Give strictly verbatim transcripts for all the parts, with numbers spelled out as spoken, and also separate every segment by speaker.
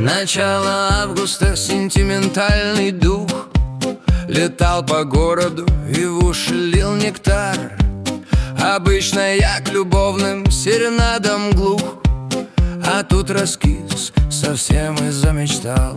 Speaker 1: Начало августа, сентиментальный дух летал по городу и в уши лил нектар. Обычно я к любовным серенадам глух, а тут раскис совсем и замечтал.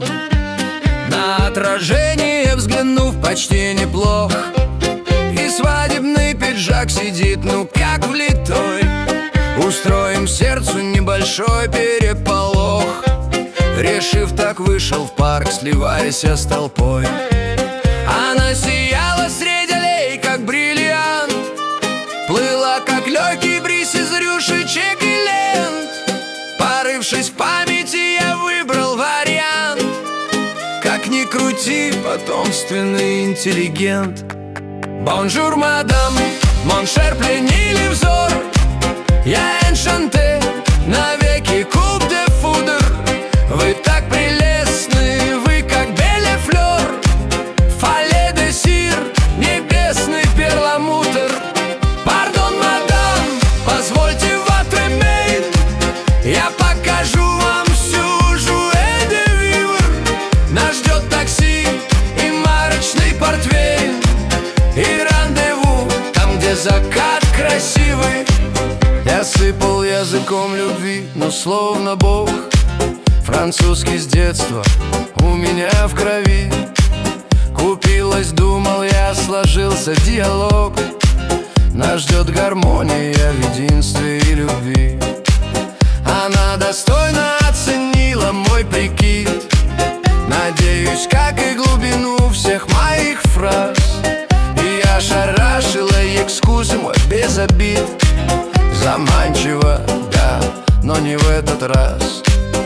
Speaker 1: На отражение взглянув, почти неплох, и свадебный пиджак сидит, ну как влитой. Устроим сердцу небольшой переполох. Решив, так вышел в парк, сливаясь с толпой. Она сияла среди аллей, как бриллиант, плыла, как легкий бриз из рюшечек и лент. Порывшись в памяти, я выбрал вариант. Как ни крути, потомственный интеллигент. Бонжур, мадам, моншер пленили взор. Я эншанте, навеки куб де фудр. Вы так прелестны, вы как беле флёр, фале де сир, небесный перламутр. Пардон, мадам, позвольте votre main, я покажу вам всю жуэ де вивр. Нас ждет такси и марочный портвейн, и рандеву там, где закат красивый. Я сыпал языком любви, но словно Бог. Французский с детства у меня в крови. Купилась, думал я, сложился диалог. Нас ждет гармония в единстве и любви. Она достойно оценила мой прикид. Надеюсь, как и глубину всех моих фраз. И я шарашила экскуз мой без обид. Заманчиво, да, но не в этот раз.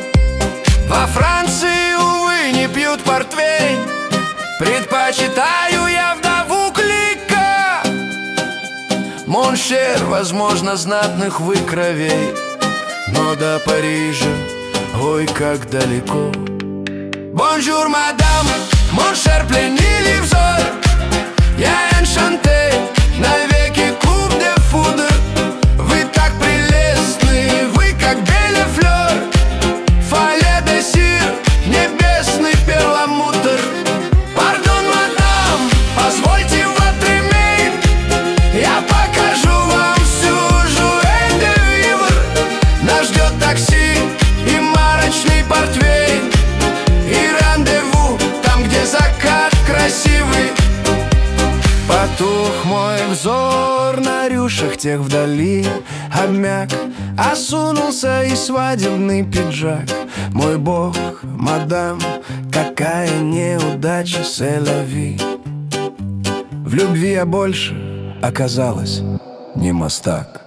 Speaker 1: Во Франции, увы, не пьют портвейн. Предпочитаю я вдову клика. Моншер, возможно, знатных вы кровей, но до Парижа, ой, как далеко. Бонжур, мадам, моншер пленили взор. Я эншанте, навеки куб де фудр. Вы так прелестны, вы как беле флёр, фале де сир, небесный перламутр. Пардон, мадам, позвольте votre main, я покажу вам всю жуэ де вивр. Нас ждет такси и марочный портвейн, и рандеву там, где закат красивый. Потух мой взор на рюшах тех вдали, обмяк, осунулся и свадебный пиджак. Мой бог, мадам, какая неудача, селяви. В любви я больше оказалась не мастак.